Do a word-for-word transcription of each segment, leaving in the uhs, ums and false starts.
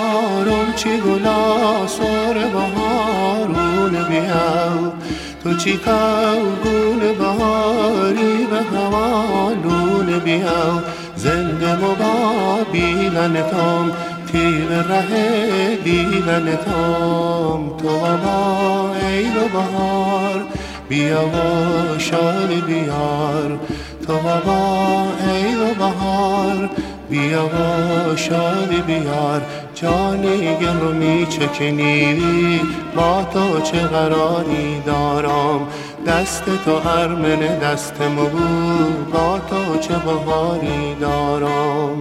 بهارم چی گلا سر بهارون بیاو تو چی کاغون بهاری به هوالون بیاو زنده مبابیلن تام تیغ ره دیلن تام تو بابا ای رو بهار بیا و شاد بیار تو بابا ای رو بهار بیا و شاد بیار جانی گل رو میچکنی با تو چه قراری دارم دست تو ارمن دست مبو با تو چه بهاری دارم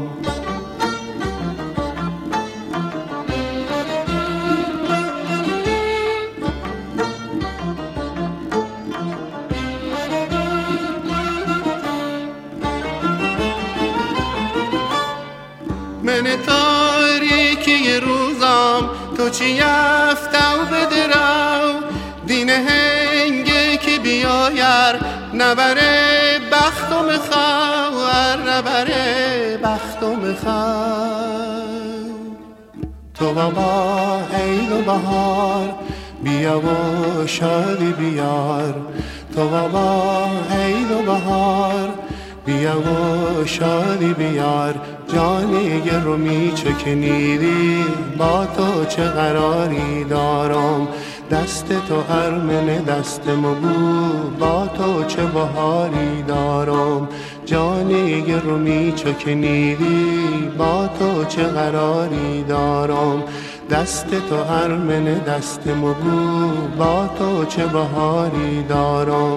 من تاریکی روزم تو چی یفتو بدرو دین هنگه که بیایر نبره بختم خوار نبره بختم خوار تو بابا ای رو بهار بیا و شادی بیار تو بابا ای رو بهار بیا و شادی بیار جانی گل رو میچکنیدی با تو چه قراری دارم دست تو ارمن دست مبو با تو چه بهاری دارم جانی گل رو میچکنیدی با تو چه قراری دارم دست تو ارمن دست مبو با تو چه بهاری دارم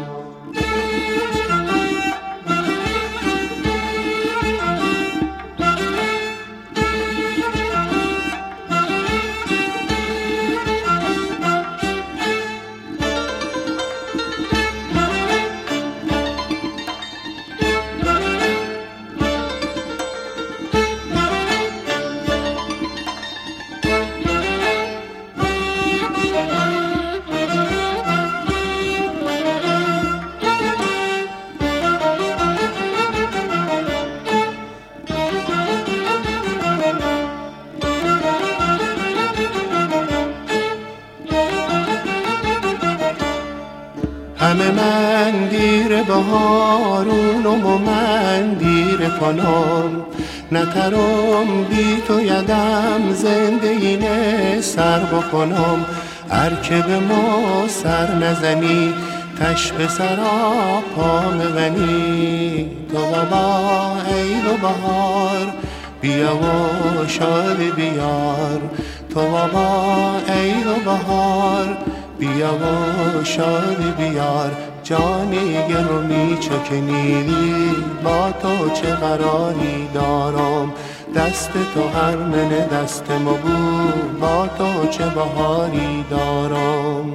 همه من دیر بهارونم و من دیر کنم نترم بی تو یدم زنده اینه سر بکنم هر که به ما سر نزنی تش به سرا پا مغنی تو بابا ای رو بهار بیا و شاد بیار تو بابا ای رو بهار بیا و شاد بیار جانی گل رو میچکنیدی با تو چه قراری دارم دست تو ارمن دست مبو با تو چه بهاری دارم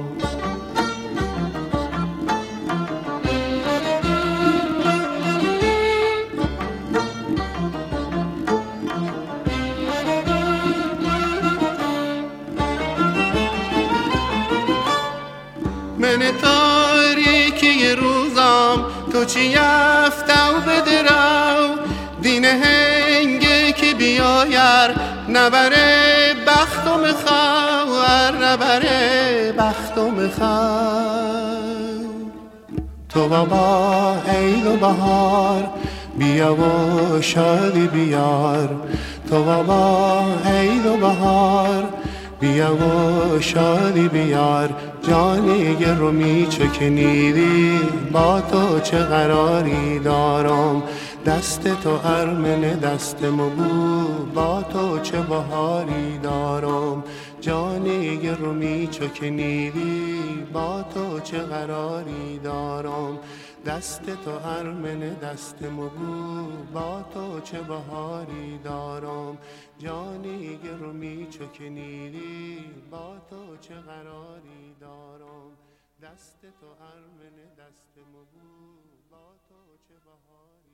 من تاریکی روزم تو چی یفتو بدرو دین هنگه که بیایر نبره بختم خوار نبره بختم خوار تو بابا ای رو بهار بیا و شادی بیار تو بابا ای رو بهار بیا و شادی بیار جانی گل رو میچکنیدی با تو چه قراری دارم دست تو ارمن دست مبو با تو چه بهاری دارم جانی گل رو میچکنیدی با تو چه قراری دارم دست تو ارمن دست مبو با تو چه بهاری دارم جانی گل رو میچکنیدی با تو چه قراری دارم دست تو ارمن دست مبو با تو چه بهاری